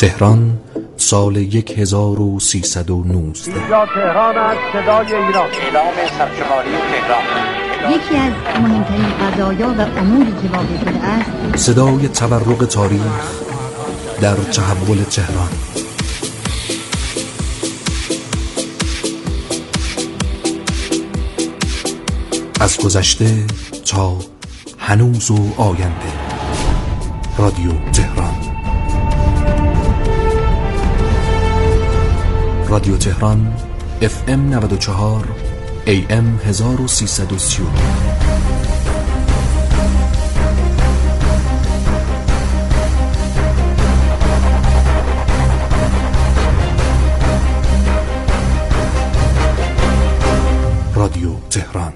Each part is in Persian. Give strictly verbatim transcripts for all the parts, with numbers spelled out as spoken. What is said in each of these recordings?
تهران سال هزار و سیصد و نوزده. اینجا تهران است، صدای ایران. اعلام سرشماری تهران. یکی از مهمترین قضایا و اموری که واقع شده است صدای تورق تاریخ در تحول تهران. از گذشته تا هنوز و آینده. رادیو تهران. رادیو تهران اف ام نود و چهار ای ام هزار و سیصد و سی و نه. رادیو تهران.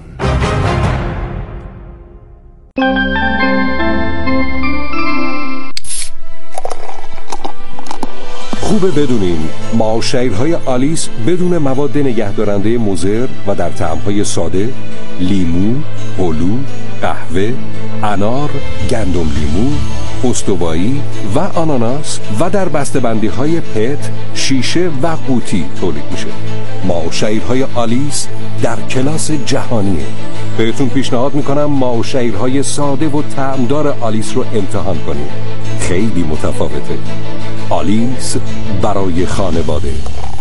خوبه بدونین معاشرهای آلیس بدون مواد نگهدارنده مضر و در طعم‌های ساده، لیمو، هلو، قهوه، انار، گندم لیمو، استوایی و آناناس و در بسته‌بندی‌های پت، شیشه و قوطی تولید میشه. معاشرهای آلیس در کلاس جهانیه. بهتون پیشنهاد میکنم معاشرهای ساده و طعمدار آلیس رو امتحان کنید. خیلی متفاوته. آلیس برای خانواده.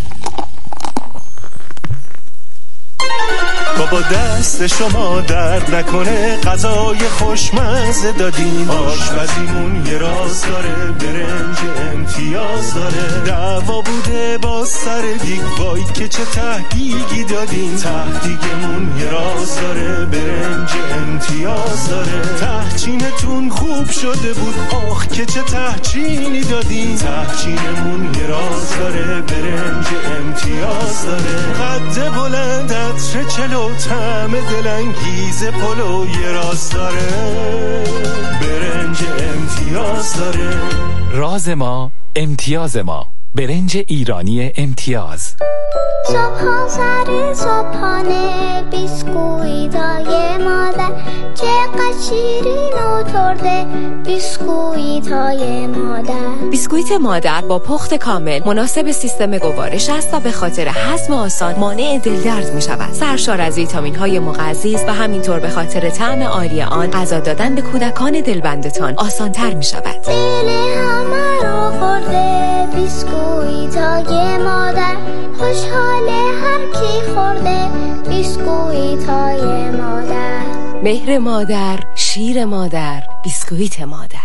بابا دست شما درد نکنه، غذای خوشمزه دادین، آشپزیمون یه راز داره، برنج امتیاز داره، دعوا بوده با سر دیگ، وای که چه تهدیگی دادین، تهدیگمون یه راز داره، برنج امتیاز داره، تهچینتون خوب شده بود، آخ که چه تهچینی دادین، تهچینمون یه راز داره، برنج امتیاز داره، قد بلند عطر چلو، طعم دلانگیز پلو یه راز داره، برنج امتیاز داره. راز ما امتیاز ما، برنج ایرانی امتیاز. صبح سر صبحانه بیسکویتای مادر چقدر شیرین و ترده، بیسکویتای مادر. بیسکویت مادر با پخت کامل مناسب سیستم گوارش است و به خاطر هضم آسان مانع دلدرد می شود. سرشار از ویتامین های مغذی است و همینطور به خاطر طعم عالی آن غذا دادن به کودکان دلبندتان آسان تر می شود. دل همه رو خورده بیسکویتای مادر، خوشحاله هر کی خورده بیسکویتای مادر. مهر مادر، شیر مادر، بیسکویت مادر.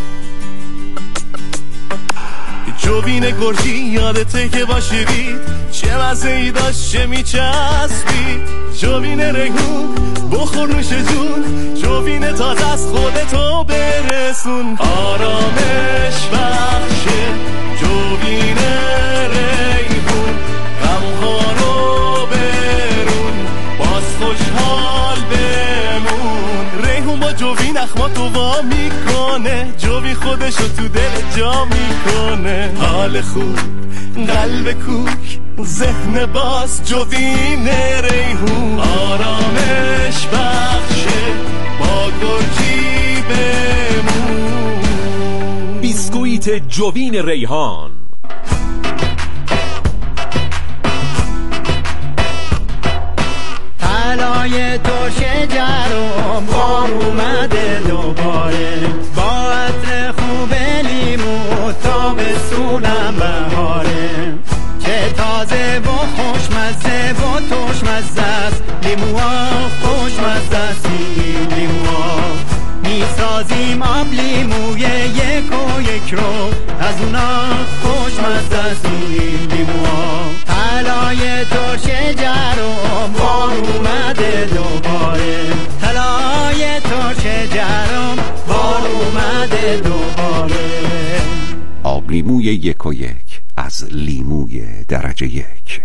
جوبین گرجی یادته که باشیدید، چه مزه‌ای داشت چه میچسبید، جوبین ریحون بخور نوش جون، جوبین تازه از خودتو برسون، آرامش بخشه جوبین ریحون، غمها رو برون باز خوشحال بمون، ریحون با جوبین اخماتو وا میکنه، جوبین خودشو تو دل جا میکنه، حال خوب قلب کوک ذهن باز، جوبین ریحون آرامش بخشه با گرجی بمون. بیسکویت جوبین ریحان. طلای ترش جرم بار اومده دوباره، با عطر خوب لیمو تابستونم بهاره، چه تازه و خوشمزه و ترشمزه است، لیموها خوشمزه است، لیموها میسازیم آب لیموی یک و یک رو، از اونا خوشمزه است لیموها. طلای ترش جرم بار اومده دوباره، طلای ترش جرم بار اومده دوباره. آب لیموی یک و یک از لیموی درجه یک.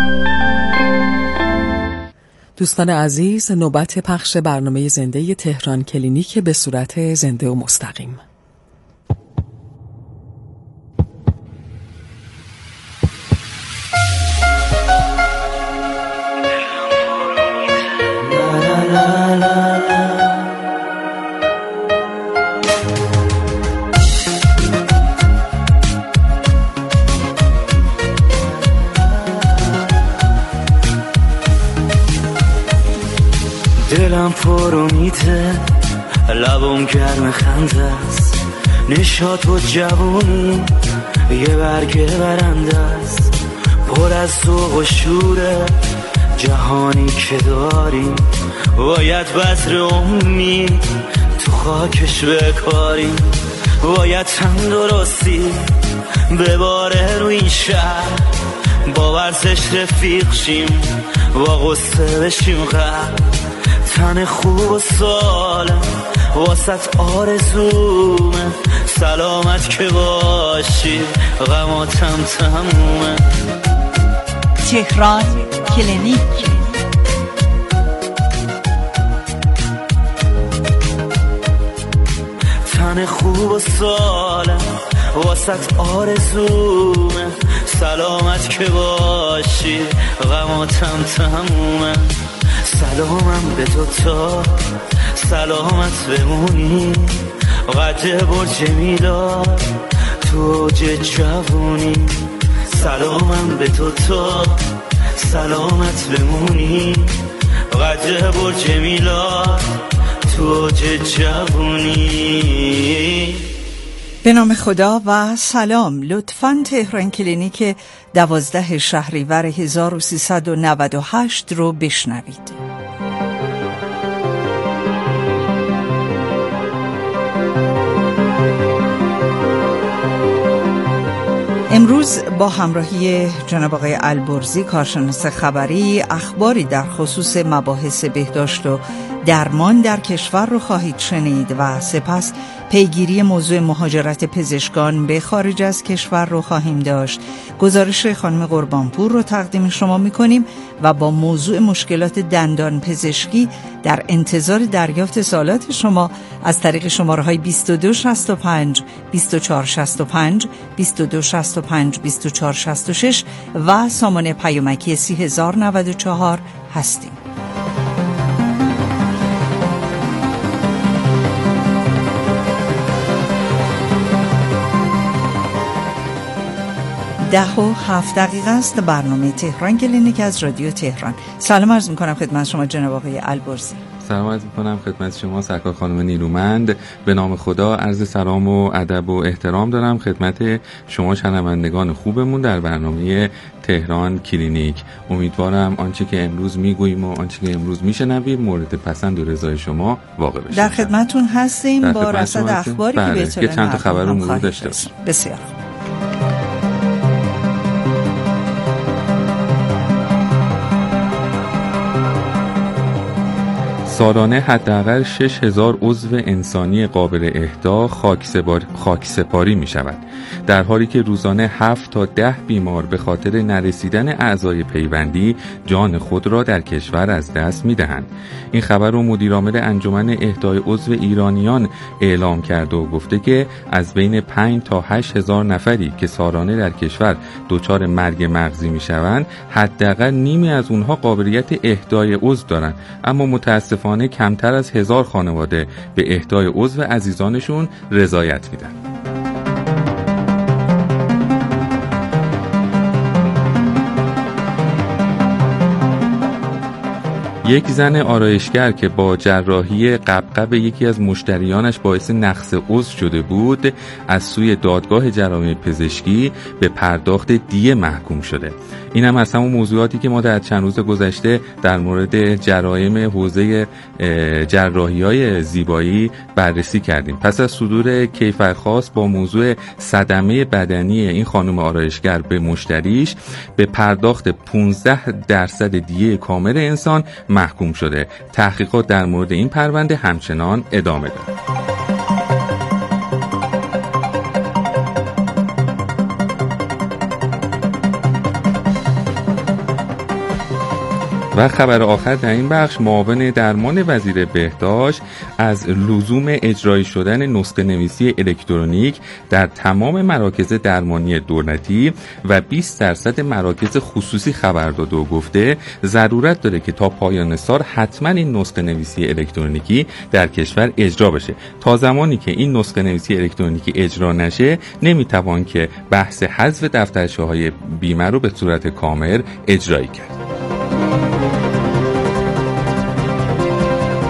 دوستان عزیز، نوبت پخش برنامه زنده تهران کلینیک به صورت زنده و مستقیم. دلم پر امیده، لبم گرم خنده است، نشاط و جوونی یه برگ برنده است، پر از ذوق و شوره جهانی که داری، باید بذر امید تو خاکش بکاری، باید تندرستی بباره رو این شهر، با ورزش رفیق شیم با غصه بشیم غر، تن خوب و سالم واسط آرزومه، سلامت که باشی غماتم تمومه. تهران کلینیک. تن خوب و سالم واسط آرزومه، سلامت که باشی غماتم تمومه. سلامم به تو تا سلامت بمونی، قد برج میلاد تو اوج جوونی، سلامم به تو تا سلامت بمونی، قد برج میلاد تو اوج جوونی. به نام خدا و سلام. لطفاً تهران کلینیک دوازده شهریور هزار و سیصد و نود و هشت رو بشنوید. امروز با همراهی جناب آقای البرزی کارشناس خبری اخباری در خصوص مباحث بهداشت و درمان در کشور رو خواهید شنید و سپس پیگیری موضوع مهاجرت پزشکان به خارج از کشور رو خواهیم داشت. گزارش خانم قربانپور رو تقدیم شما می‌کنیم و با موضوع مشکلات دندان پزشکی در انتظار دریافت سوالات شما از طریق شماره‌های بیست و دو شصت و پنج بیست و چهار شصت و پنج بیست و دو شصت و پنج بیست و چهار شصت و شش و سامانه پیامکی سی هزار و نود و چهار هستیم. ده و هفت دقیقه است. برنامه تهران کلینیک از رادیو تهران. سلام عرض میکنم خدمت شما جناب آقای البرزی. سلام عرض میکنم خدمت شما سرکار خانم نیرومند. به نام خدا عرض سلام و ادب و احترام دارم خدمت شما شنوندگان خوبمون در برنامه تهران کلینیک. امیدوارم آنچه که امروز میگوییم و آنچه که امروز میشنویم مورد پسند و رضای شما واقع بشه. در خدمتتون هستیم با رصد اخباری که به اطلاع چند تا خبر رو مرور داشته باشیم. بسیار سالانه حداقل شش هزار عضو انسانی قابل اهدا خاکسپاری می شود، در حالی که روزانه هفت تا ده بیمار به خاطر نرسیدن اعضای پیوندی جان خود را در کشور از دست می دهند. این خبر رو مدیرعامل انجمن اهدای عضو ایرانیان اعلام کرده و گفته که از بین پنج تا هشت هزار نفری که سالانه در کشور دچار مرگ مغزی می شوند، حداقل نیمی از اونها قابلیت اهدای عضو دارند، اما متاسفانه کمتر از هزار خانواده به اهدای عضو عزیزانشون رضایت میدن. یک زن آرایشگر که با جراحی قبقب یکی از مشتریانش باعث نقص عضو شده بود، از سوی دادگاه جراحی پزشکی به پرداخت دیه محکوم شده. این هم از همون موضوعاتی که ما در چند روز گذشته در مورد جرایم حوزه جراحی‌های زیبایی بررسی کردیم. پس از صدور کیفرخواست با موضوع صدمه بدنی این خانم آرایشگر به مشتریش، به پرداخت پانزده درصد دیه کامل انسان محکوم شده. تحقیقات در مورد این پرونده همچنان ادامه دارد. و خبر آخر در این بخش، معاون درمان وزیر بهداشت از لزوم اجرایی شدن نسخه نویسی الکترونیک در تمام مراکز درمانی دولتی و بیست درصد مراکز خصوصی خبر داده و گفته ضرورت داره که تا پایان سال حتما این نسخه نویسی الکترونیکی در کشور اجرا بشه. تا زمانی که این نسخه نویسی الکترونیکی اجرا نشه، نمیتوان که بحث حذف دفترچه‌های بیمه رو به صورت کامل اجرایی کرد.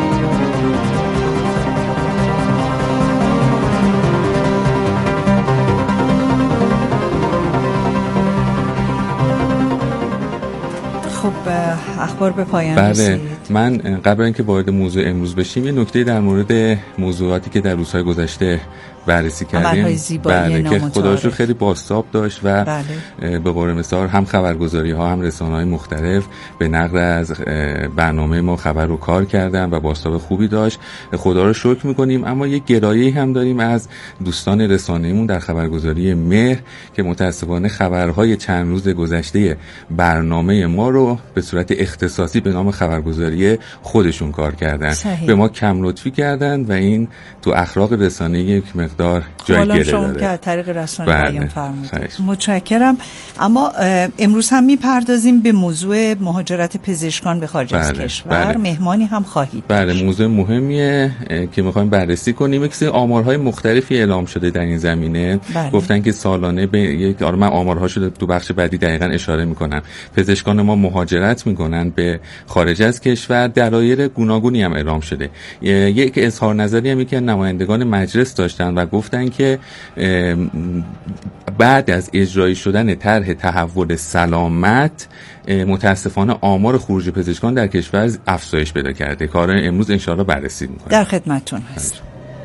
خب اخبار به پایان بله رسید. من قبل اینکه وارد موضوع امروز بشیم یه نکته در مورد موضوعاتی که در روزهای گذشته بررسی کردیم بله که خدا رو خیلی بازتاب داشت و بله. به قول مثال هم خبرگزاری ها هم رسانه‌های مختلف به نقل از برنامه ما خبر رو کار کردن و بازتاب خوبی داشت، خدا رو شکر میکنیم. اما یک گرایه‌ای هم داریم از دوستان رسانه‌ایمون در خبرگزاری مهر که متاسفانه خبرهای چند روز گذشته برنامه ما رو به صورت اختصاصی به نام خبرگزاری خودشون کار کردن، صحیح. به ما کم لطفی کردن و این تو اخلاق رسانه‌ای یک مقدار جای گره داره. که از طریق رسانه بله. بیان فرمودید. متشکرم. اما امروز هم میپردازیم به موضوع مهاجرت پزشکان به خارج بله. از کشور. بله. مهمانی هم خواهید. بله، موضوع مهمیه که میخوایم بررسی کنیم. یک سری آمارهای مختلفی اعلام شده در این زمینه. بله. گفتن که سالانه به یک آره من آمارهاشو تو بخش بعدی دقیقاً اشاره میکنم. پزشکان ما مهاجرت میکنن به خارج از کشور. دلایل گوناگونی هم اعلام شده. یک اظهار نظری هم که نمایندگان مجلس داشتن و گفتن که بعد از اجرایی شدن طرح تحول سلامت متاسفانه آمار خروج پزشکان در کشور افزایش پیدا کرده. کار امروز ان شاءالله بررسی می‌کنیم. در خدمتتون هست.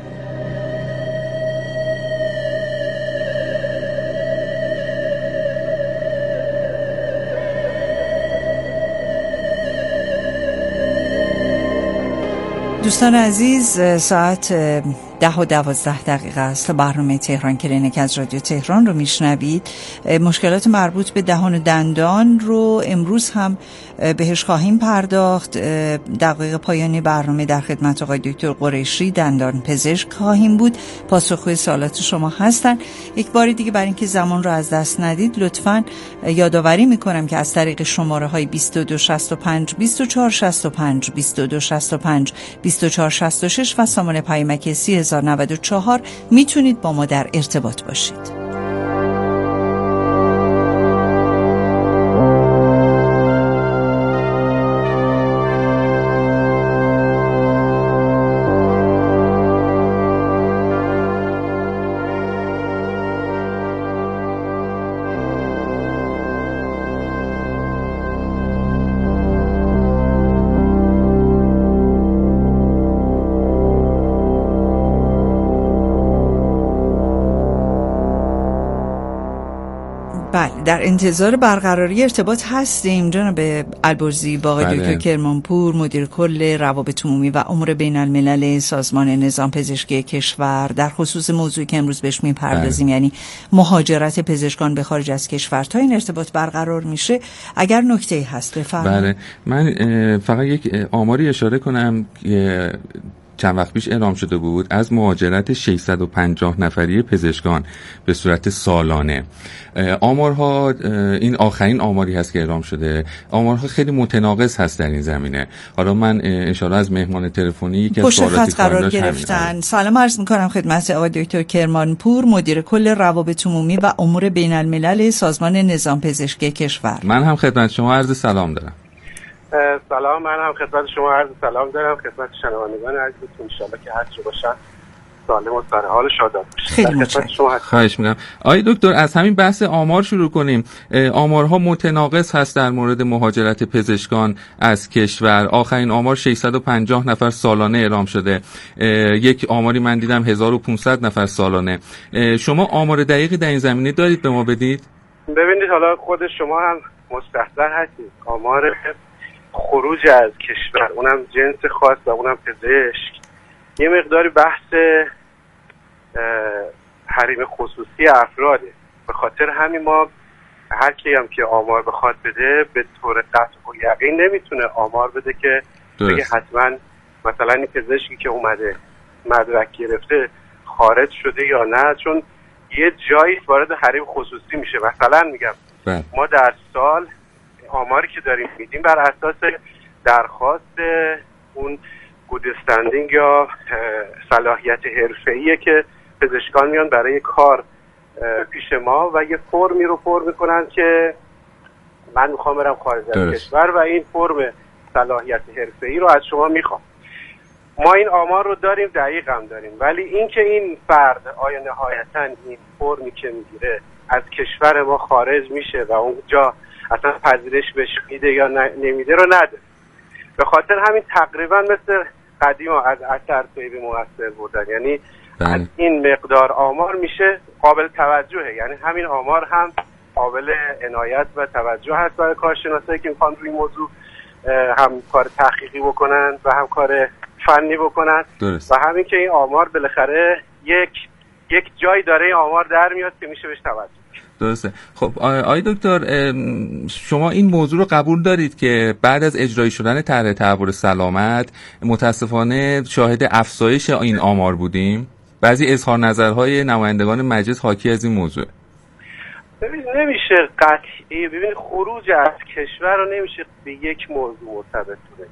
دوستان عزیز، ساعت ده و دوازده دقیقه است. برنامه تهران کلینیک از رادیو تهران رو میشنوید. مشکلات مربوط به دهان و دندان رو امروز هم بهش خواهیم پرداخت. دقایق پایانی برنامه در خدمت آقای دکتر قریشی دندان پزشک خواهیم بود. پاسخگوی سوالات شما هستن. یک بار دیگه برای اینکه زمان رو از دست ندید لطفاً یادآوری میکنم که از طریق شماره های بیست و دو شصت و پنج بیست و چهار شصت و پنج بیست و دو شصت و پنج بیست و چهار شصت و شش و سامان پیامک سی هزار و نود و چهار میتونید با ما در ارتباط باشید. بله، در انتظار برقراری ارتباط هستیم جناب البرزی با آقای دکتر کرمانپور، مدیر کل روابط عمومی و امور بین الملل سازمان نظام پزشکی کشور، در خصوص موضوعی که امروز بهش میپردازیم، یعنی مهاجرت پزشکان به خارج از کشور. تا این ارتباط برقرار میشه اگر نکته‌ای هست بفرمایید. بله، من فقط یک آماری اشاره کنم که چند وقت پیش اعلام شده بود از مهاجرت ششصد و پنجاه نفری پزشکان به صورت سالانه. آمارها این آخرین آماری هست که اعلام شده. آمارها خیلی متناقض هست در این زمینه. حالا من ان شاءالله از مهمان تلفنی یکی از سوالاتی قرار گرفتن. سلام عرض می‌کنم خدمت آقای دکتر کرمانپور، مدیر کل روابط عمومی و امور بین الملل سازمان نظام پزشکی کشور. من هم خدمت شما عرض سلام دارم. سلام، من هم خدمت شما عرض سلام دارم، خدمت شنوندگان عزیزتون، ان شاءالله که هر چه باشن سالم و سر حال شاداب باشن. خواهش می‌کنم. آقای دکتر، از همین بحث آمار شروع کنیم. آمارها متناقض هست در مورد مهاجرت پزشکان از کشور. آخرین آمار ششصد و پنجاه نفر سالانه اعلام شده. یک آماری من دیدم هزار و پانصد نفر سالانه. شما آمار دقیقی در این زمینه دارید به ما بدید؟ ببینید، حالا خود شما هم مستحضر هستید آمار خروج از کشور، اونم جنس خاص و اونم پزشک، یه مقداری بحث حریم خصوصی افراده. به خاطر همین ما هر کی هم که آمار بخواد بده به طور قطع و یقین نمیتونه آمار بده که بگه حتما مثلا این پزشکی که اومده مدرک گرفته خارج شده یا نه، چون یه جایی وارد حریم خصوصی میشه. مثلا میگم بله. ما در سال آماری که داریم میدیم بر اساس درخواست اون گود استندینگ یا صلاحیت حرفه‌ایه که پزشکان میان برای کار پیش ما و یه فرمی رو پر میکنن که من میخوام برم خارج از کشور و این فرم صلاحیت حرفه‌ای رو از شما میخوام. ما این آمار رو داریم، دقیق هم داریم، ولی این که این فرد آیا نهایتاً این فرمی که میگیره از کشور ما خارج میشه و اونجا اصلا پذیرش بهش میده یا نمیده رو نداره. به خاطر همین تقریبا مثل قدیما از اثر توی مؤثر بودن، یعنی از این مقدار آمار میشه قابل توجهه، یعنی همین آمار هم قابل عنایت و توجه هست برای کارشناسایی که میخوان روی موضوع هم کار تحقیقی بکنن و هم کار فنی بکنن. درست. و همین که این آمار بالاخره یک یک جای داره این آمار در میاد که میشه بهش توجه. درسته. خب آقای دکتر، شما این موضوع رو قبول دارید که بعد از اجرایی شدن طرح تحول سلامت متاسفانه شاهد افزایش این آمار بودیم؟ بعضی اظهار نظرهای نمایندگان مجلس حاکی از این موضوع. ببین نمیشه قطعی، ببین خروج از کشور رو نمیشه به یک موضوع مرتبط کنه.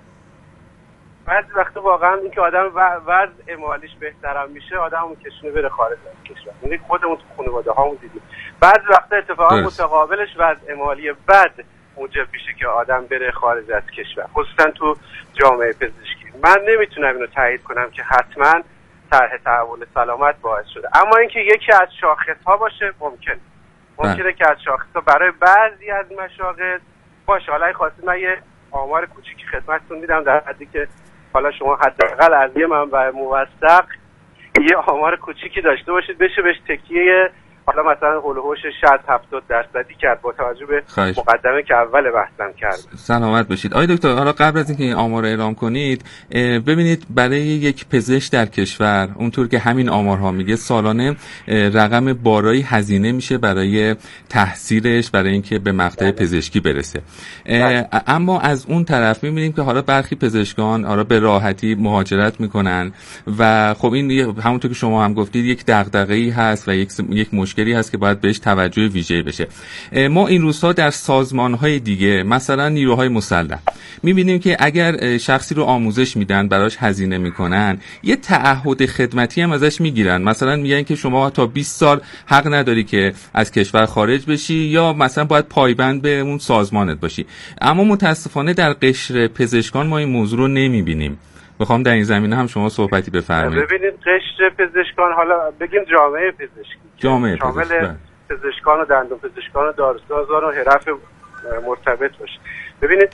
بعضی وقتا واقعا این که آدم وضع مالیش بهترم میشه آدمو کشونه بره خارج از کشور. یعنی خودمون تو خانواده هامون دیدیم بعضی وقتا اتفاقا متقابلش وضع مالی بد موجب میشه که آدم بره خارج از کشور، خصوصا تو جامعه پزشکی. من نمیتونم اینو تایید کنم که حتما طرح تحول سلامت باعث شده، اما اینکه یکی از شاخص‌ها باشه ممکنه. ممکنه که از شاخص‌ها برای بعضی از مشاغل باشه. حالا خواستید من یه آمار کوچیکی خدمتتون میدم در حدی که حالا شما حداقل از یه منبع موثق یه آمار کوچیکی داشته باشید بشه بهش تکیه، حالا مثلا هولوش شصت هفتاد درصدی کرد با توجه به خیش. مقدمه که اول بحثم کرد. سلامت باشید. آقای دکتر، حالا قبل از اینکه این آمار رو اعلام کنید ببینید برای یک پزشک در کشور اونطور که همین آمارها میگه سالانه رقم بالایی هزینه میشه برای تحصیلش، برای اینکه به مقطع پزشکی برسه. اما از اون طرف میبینیم که حالا برخی پزشکان حالا به راحتی مهاجرت میکنن و خب این همونطور که شما هم گفتید یک دغدغه‌ای هست و یک یک مشکلی هست که باید بهش توجه ویژه‌ای بشه. ما این روزها در سازمان‌های دیگه مثلا نیروهای مسلح می‌بینیم که اگر شخصی رو آموزش میدن براش هزینه میکنن یه تعهد خدمتی هم ازش میگیرن، مثلا میگن که شما تا بیست سال حق نداری که از کشور خارج بشی یا مثلا باید پایبند به اون سازمانت باشی. اما متاسفانه در قشر پزشکان ما این موضوع رو نمی‌بینیم. میخوام در این زمینه هم شما صحبتی بفرمایید. ببینید قشر پزشکان، حالا بگیم جامعه پزشکی، جامعه شامل پزشک. پزشکان و دندون پزشکان و داروسازان و حرف مرتبط باشه. ببینید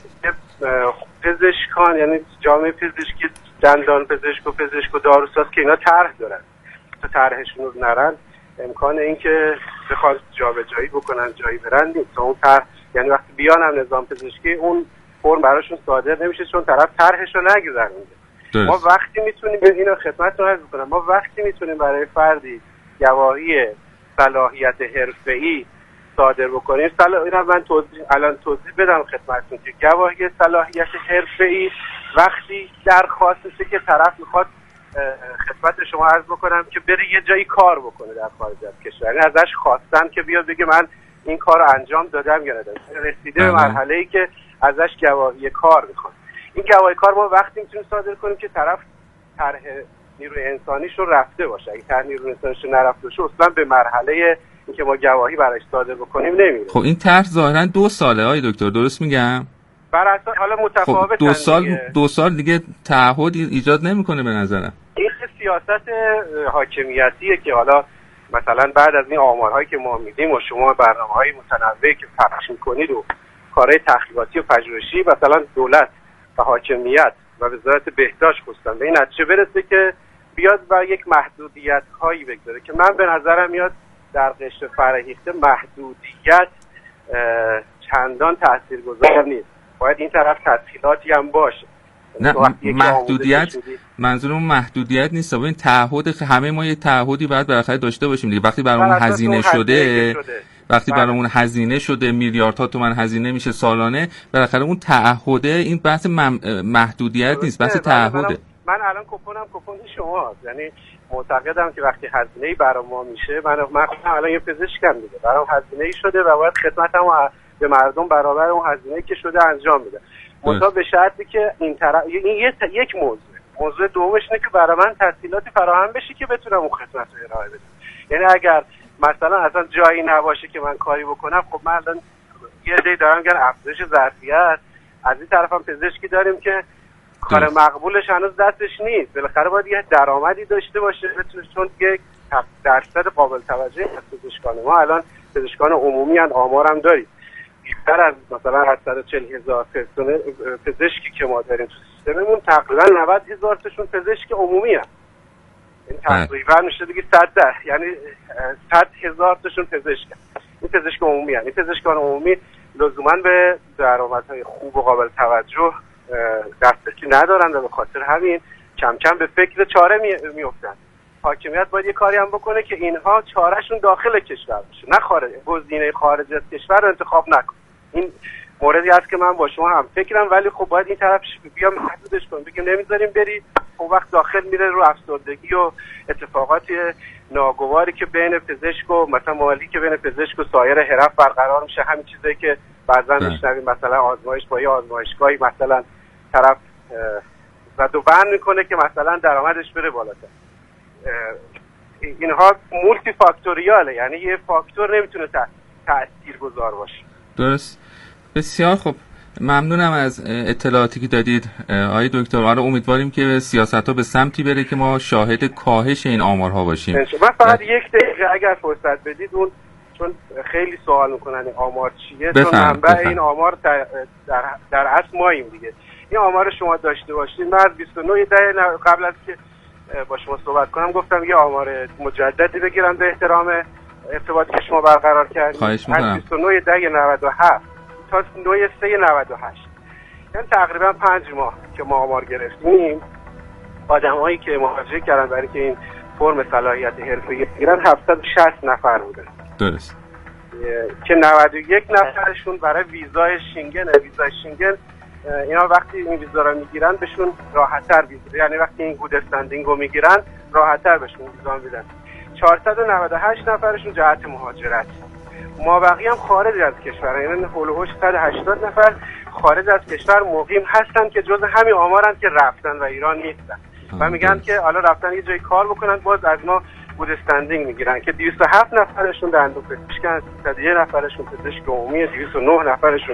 پزشکان یعنی جامعه پزشکی، دندان پزشک و پزشک و داروساز که اینا طرح دارن، تو طرحشون رو نرن امکان این که بخواد جابجایی بکنن جایی برن نیست. اون طرح یعنی وقتی بیان هم نظام پزشکی اون فرم براشون صادر نمیشه چون طرف طرحش رو نگذرونده. ما وقتی میتونیم اینو خدمتتون عرض کنم، ما وقتی میتونیم برای فردی گواهی صلاحیت حرفه‌ای صادر بکنیم، صلاح اینا من توضیح الان توضیح بدم خدمتتون که گواهی صلاحیت حرفه‌ای وقتی درخواستشه که طرف میخواد خدمت شما عرض بکنم که بره یه جایی کار بکنه در خارج از کشور، یعنی ازش خواستن که بیاد بگه من این کار رو انجام دادم یا ندادم، رسیده به مرحله‌ای که ازش گواهی کار میخواد. این گواهی کار ما وقتی میتونیم صادر کنیم که طرف طرح نیروی انسانیش رو رفته باشه. اگه طرح نیروی انسانیش رو نرفته باشه اصلا به مرحله اینکه ما گواهی براش صادر بکنیم نمیره. خب این طرح ظاهرا دو ساله آقای دکتر، درست میگم؟ بر اساس حالا متفاوت. خب دو سال دیگه. دو سال دیگه تعهد ایجاد نمیکنه به نظرم. این سیاست حاکمیتیه که حالا مثلا بعد از این آمارهایی که ما میدیم و شما برنامه‌های متنوعی که پخش میکنید و کارهای تحقیقاتی و پژوهشی مثلا دولت و حاکمیت و وزارت بهداشت خواستن به این نتیجه برسه که بیاد و یک محدودیت هایی بگذاره که من به نظرم میاد در قشر فرهیخته محدودیت چندان تاثیرگذار نیست. باید این طرف تسهیلاتی هم باشه. نه محدودیت منظورم محدودیت نیست، این تعهد همه ما یه تعهدی باید بالاخره داشته باشیم دیگه. وقتی برامون هزینه شده وقتی برامون هزینه شده میلیاردها تومان هزینه میشه سالانه، بالاخره اون تعهده، این بحث محدودیت نیست، بحث تعهده. من الان کپونم کپون شماست، یعنی معتقدم که وقتی هزینه‌ای برام ما میشه، من من خودم الان یه پزشکم دیگه، برام هزینه‌ای شده و باید خدمتمو به مردم برابر اون هزینه‌ای که شده انجام بدم. منتها به شرطی که این طرف این یه یک موضوع موضوع دومش اینه که برای من تسهیلاتی فراهم بشه که بتونم اون خدمت رو ارائه بدم. یعنی اگر مثلا اصلا جایی نباشه که من کاری بکنم، خب من الان یه عده‌ای دارم میگن افزایش ظرفیت، از این طرف هم پزشکی داریم که کار مقبولش هنوز دستش نیست، بالاخره باید یه درآمدی داشته باشه بتونه، چون یک درصد قابل توجهی از پزشکان ما الان پزشکان عمومی ان، آمارم دارید بیشتر از مثلا هشتصد و چهل هزار پزشکی که ما داریم تو سیستممون تقریبا نود هزار تاشون پزشک عمومی هست. این تقریبا میشه دیگه صد ده یعنی صد هزار تاشون پزشک هست. این پزشک عمومی هست. این پزشکان عمومی لزوما به درآمدهای خوب و قابل توجه دسترسی ندارن و به خاطر همین کم کم به فکر چاره میافتن. حاکمیت باید یه کاری هم بکنه که اینها چارهشون داخل کشور باشه، نه خارج. گزینه خارج از کشور رو انتخاب نکن. این موردی هست که من با شما هم فکرم، ولی خب باید این طرفش بیام محدودش کنیم، بگیم نمیذاریم بری، خب وقت داخل میره رو افسردگی و اتفاقات ناگواری که بین پزشک و مثلا مالی که بین پزشک و سایر حرف برقرار میشه. همین چیزایی که بعضا میشنویم، مثلا آزمایش با یه آزمایشگاهی مثلا طرف زد و بند میکنه که مثلا درآمدش بره بالاتر. اینها مولتی فاکتوریاله، یعنی یه فاکتور نمیتونه تاثیرگذار باشه. درست. بسیار خوب، ممنونم از اطلاعاتی که دادید آقای دکتر. آره امیدواریم که سیاست‌ها به سمتی بره که ما شاهد کاهش این آمارها باشیم. من فقط یک دقیقه اگر فرصت بدید، اون چون خیلی سوال میکنن این آمار چیه، چون منبع این آمار در در, در اصل ماییم دیگه. این آمار شما داشته باشید. من از بیست و نه ده قبل از که با شما صحبت کنم گفتم یه آمار مجددی بگیرم به احترام ارتباطی که شما برقرار کردید. خواهش می‌کنم. از بیست و نه ده نود و هفت تا نه سه نود و هشت، یعنی تقریبا پنج ماه که ما آمار گرفتیم، آدمایی که مراجعه کردن برای که این فرم صلاحیت حرفه‌ای بگیرن هفتصد و شصت نفر بودن. درست. که نود و یک نفرشون برای ویزای شنگن. ویزای شنگن اینا وقتی این ویزا رو میگیرن بهشون راحت‌تر ویزا، یعنی وقتی این گود استندینگ رو میگیرن راحت‌تر بهشون ویزا میدن. چهارصد و نود و هشت نفرشون جهت مهاجرت. ما بقیه هم خارج از کشور، یعنی هول و هوش صد و هشتاد نفر خارج از کشور مقیم هستن که جز همین آمارن که رفتن و ایران نیستن و میگن که حالا رفتن یه جای کار بکنن، باز از ما گود استندینگ میگیرن که دویست و هفت نفرشون دندون پزشکن، سیصد و یک نفرشون پزشک عمومی، دویست و نه نفرشون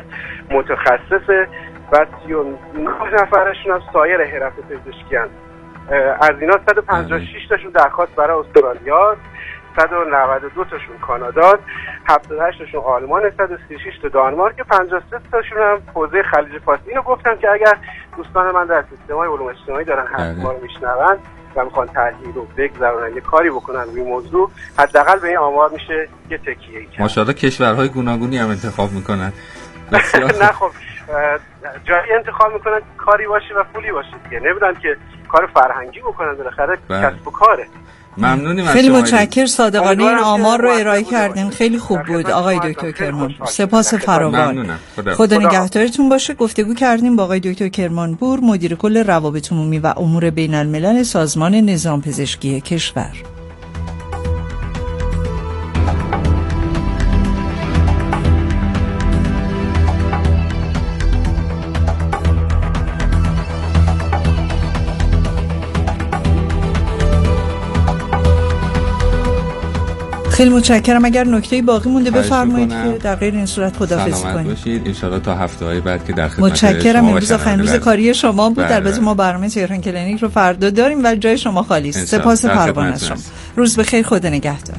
متخصصه و سی و نه نفرشون هم سایر حرف پزشکی هستن. از اینا صد و پنجاه و شش تاشون درخواست برای استرالیا، صد و نود و دو تاشون کانادا، هفتاد و هشت تاشون آلمان، صد و سی و شش تا دانمارک، پنجاه و سه تاشون هم حوزه خلیج فارس. اینو گفتم که اگر دوستان من در سیستم‌های علوم اجتماعی دارن حرف ما رو میشنون و میخوان تحلیل رو بگذارن، یه کاری بکنن روی موضوع، حداقل به این آمار میشه یه تکیه‌ای کرد. ماشاءالله کشورهای گوناگونی هم انتخاب میکنن. نه خب جایی انتخاب میکنن کاری باشه و پولی باشه دیگه، نمیدونن که کار فرهنگی بکنن، بالاخره کسب و کاره. ممنونیم. خیلی متشکر صادقانه این آمار رو ارائه کردین، خیلی خوب بود آقای دکتر کرمانپور. سپاس فراوان. خدا, خدا نگهدارتون باشه. گفتگو کردیم با آقای دکتر کرمانپور، مدیر کل روابط عمومی و امور بین الملل سازمان نظام پزشکی کشور. خیلی متشکرم. اگر نکته‌ای باقی مونده بفرمایید که در غیر این صورت خداحافظی کنیم. سلامت باشید. ان شاءالله تا هفته‌های بعد که در خدمت متشکرم. امروز آخرین کاری شما بود. البته ما برنامه تهران کلینیک رو فردا داریم و جای شما خالی است. سپاس فراوان از شما. روز بخیر. خدا نگهدار.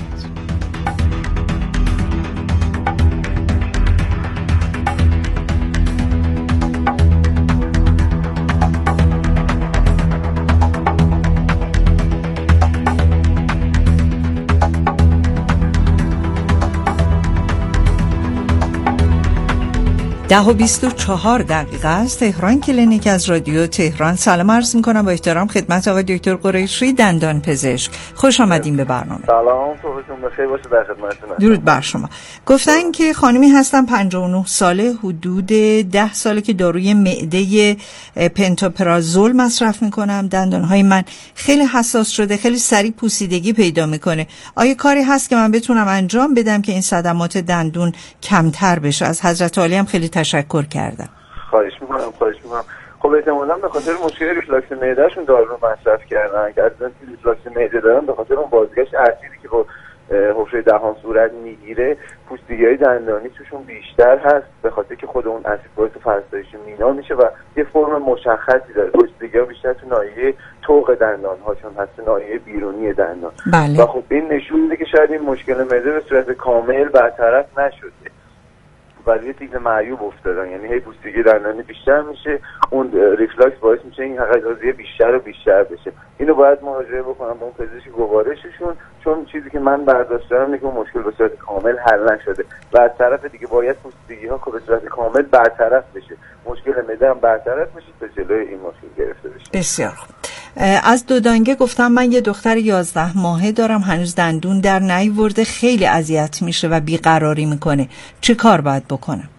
ده و بیست و چهار دقیقه است. تهران کلینیک از رادیو تهران. سلام عرض میکنم با احترام خدمت آقای دکتر قریشی، دندان پزشک. خوش آمدین به برنامه. سلام، صبحتون بخیر باشه. در خدمتتونم. درود بر شما. گفتن که خانمی هستم پنجاه و نه ساله، حدود ده ساله که داروی معده پنتوپرازول مصرف میکنم. دندانهای من خیلی حساس شده، خیلی سریع پوسیدگی پیدا میکنه. آیا کاری هست که من بتونم انجام بدم که این صدمات دندون کمتر بشه؟ از حضرت عالی هم خیلی تشکر کردم. خواهش میکنم خواهش میکنم خب احتمالاً به خاطر مشکل ریفلاکس معدهشون دارو رو مصرف کردن که اصلا ریفلاکس معده دارن، به خاطر اون بازگشت اسیدی که با حفره دهان صورت میگیره پوستگی‌های دندانی توشون بیشتر هست، به خاطر که خود اون اسید باعث فرسایش مینا میشه و یه فرم مشخصی داره. پوستگی‌ها بیشتر تو ناحیه طوق دندان هاشون هست، ناحیه بیرونی دندان. بله. و خب این نشون میده که شاید این مشکل معده به صورت کامل برطرف نشده ولی یه تیک معیوب افتادن، یعنی هی پوستگی دندانی بیشتر میشه، اون ریفلاکس باعث میشه این قضیه بیشتر و بیشتر بشه. اینو باید مراجعه بکنم با اون پزشک گوارششون، چون چیزی که من برداشت دارم اینه که اون مشکل به صورت کامل حل نشده و از طرف دیگه باید پوستگی ها که به صورت کامل برطرف بشه، مشکل معده هم برطرف بشه تا جلوی این مشکل گرفته بشه. بسیار خوب. از دودانگه گفتم من یه دختر یازده ماهه دارم، هنوز دندون در نیورده، خیلی اذیت میشه و بیقراری میکنه، چه کار باید بکنم؟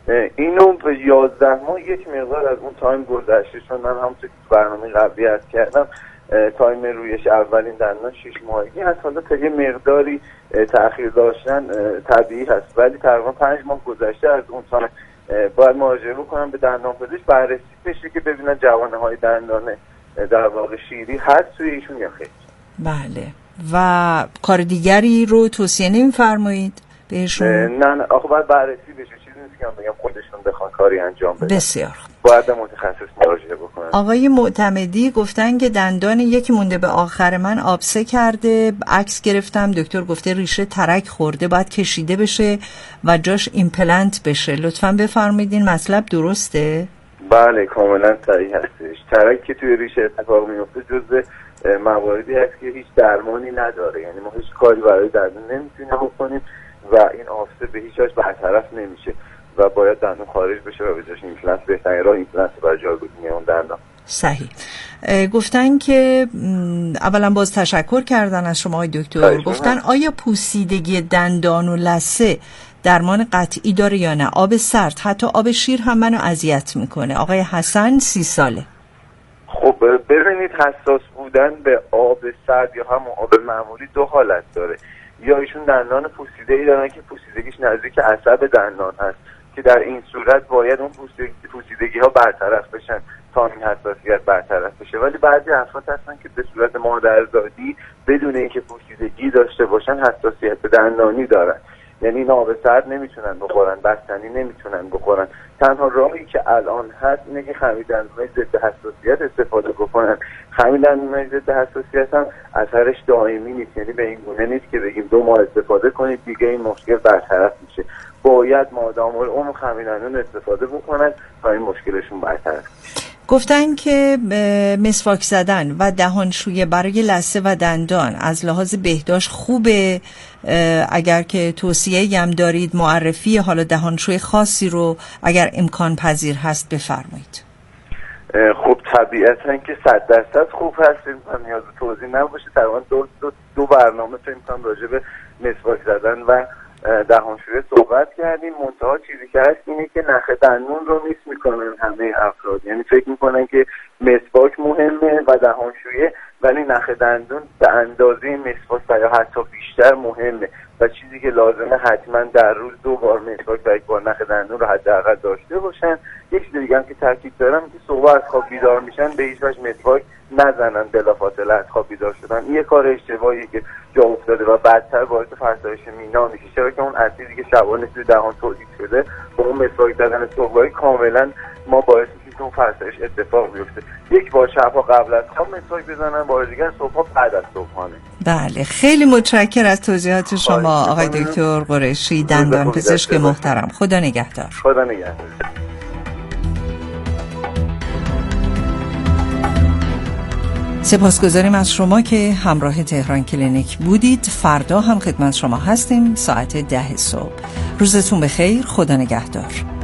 اینو به یازده ماه یک مقدار از اون تایم گذشته، چون من همونطور که برنامه قبلی عرض کردم تایم رویش اولین دندان شش ماهگی هست، حالا تا یه مقداری تأخیر داشتن طبیعی هست، ولی تقریبا پنج ماه گذشته از اون تایم باید مراجعه بکنم به دندان پزشک بررسی بشه که ببینن جوانه های دندانه در واقع شیری هست توی ایشون یا خیر. بله. و کار دیگری رو توصیه نمی‌فرمایید بهشون؟ نه نه آخه باید بررسی بشه، چیزی نیست که من بگم خودشون بخوان کاری انجام بدن. بسیار باید به متخصص مراجعه بکنن. آقای معتمدی گفتن که دندان یکی مونده به آخر من آبسه کرده، عکس گرفتم دکتر گفته ریشه ترک خورده، باید کشیده بشه و جاش ایمپلنت بشه، لطفاً بفرمایید این مطلب درسته؟ بله کاملا صحیح هستش. ترک که توی ریشه اتفاق میفته جزء مواردی هست که هیچ درمانی نداره، یعنی ما هیچ کاری برای دندون نمیتونیم بکنیم و این آفسه به هیچ وجه برطرف نمیشه و باید دندون خارج بشه و به جاش ایمپلنت بهترین راه ایمپلنت برای جایگزینی اون دندان. صحیح. گفتن که اولا باز تشکر کردن از شما آقای دکتر، گفتن آیا پوسیدگی دندان و لثه درمان قطعی داره یا نه؟ آب سرد حتی آب شیر هم منو اذیت میکنه. آقای حسن سی ساله. خب ببینید حساس بودن به آب سرد یا همون آب معمولی دو حالت داره، یا ایشون دندان پوسیده‌ای دارن که پوسیدگیش نزدیک عصب دندان هست که در این صورت باید اون پوسیدگی ها برطرف بشن تا این حساسیت برطرف بشه، ولی بعضی افراد هستن که به صورت مادرزادی بدون اینکه پوسیدگی داشته باشن حساسیت دندانی دارن، یعنی این آب سرد نمیتونن بخورن، بستنی نمیتونن بخورن. تنها راهی که الان هست اینه که خمیر دندونای ضد حساسیت استفاده بکنن. خمیر دندونای ضد حساسیت هم اثرش دائمی نیست، یعنی به این گونه نیست که بگیم دو ماه استفاده کنید دیگه این مشکل برطرف میشه، باید مادام العمر خمیر دندون استفاده بکنن تا این مشکلشون برطرف. گفتن که مسواک زدن و دهانشویی برای لثه و دندان از لحاظ بهداشت خوبه، اگر که توصیه هم دارید معرفی حالا دهانشوی خاصی رو اگر امکان پذیر هست بفرمایید. خب طبیعتا که صد درصد خوب هست، امکان نیاز به توضیح نباشه، تقریبا دو, دو, دو برنامه تو امکان راجع به مسواک زدن و دهانشویی صحبت کردیم. منتها چیزی که هست اینه که نخ دندون رو میس میکنن همه افراد، یعنی فکر میکنن که مسواک مهمه و دهانشویی، ولی نخ دندون به اندازه مسواک و یا حتی بیشتر مهمه و چیزی که لازمه حتما در روز دو بار مسواک و یک بار نخ دندون رو حداقل داشته باشن. یک چیز دیگه هم که تاکید دارم که صبح از خواب بیدار میشن به هیچ وجه مسواک نزنن بلافاصله از خواب بیدار شدن. این یه کار اشتباهیه که جا افتاده و بعدتر باعث فرسایش مینا میشه، چرا که اون اسیدی که شبانه توی دهان تولید شده با اون مسواک زدن صبحگاهی کاملا ما باعث میشه که اون فرسایش اتفاق بیفته. یک بار شبها قبل از خواب مسواک بزنن، بار دیگر صبحها بعد از صبحانه. بله خیلی متشکرم از توضیحات شما آقای دکتر قریشی، دندان پزشک محترم. خدا نگهدار. خدا نگهدار. سپاسگزاریم از شما که همراه تهران کلینیک بودید. فردا هم خدمت شما هستیم ساعت ده صبح. روزتون بخیر. خدا نگهدار.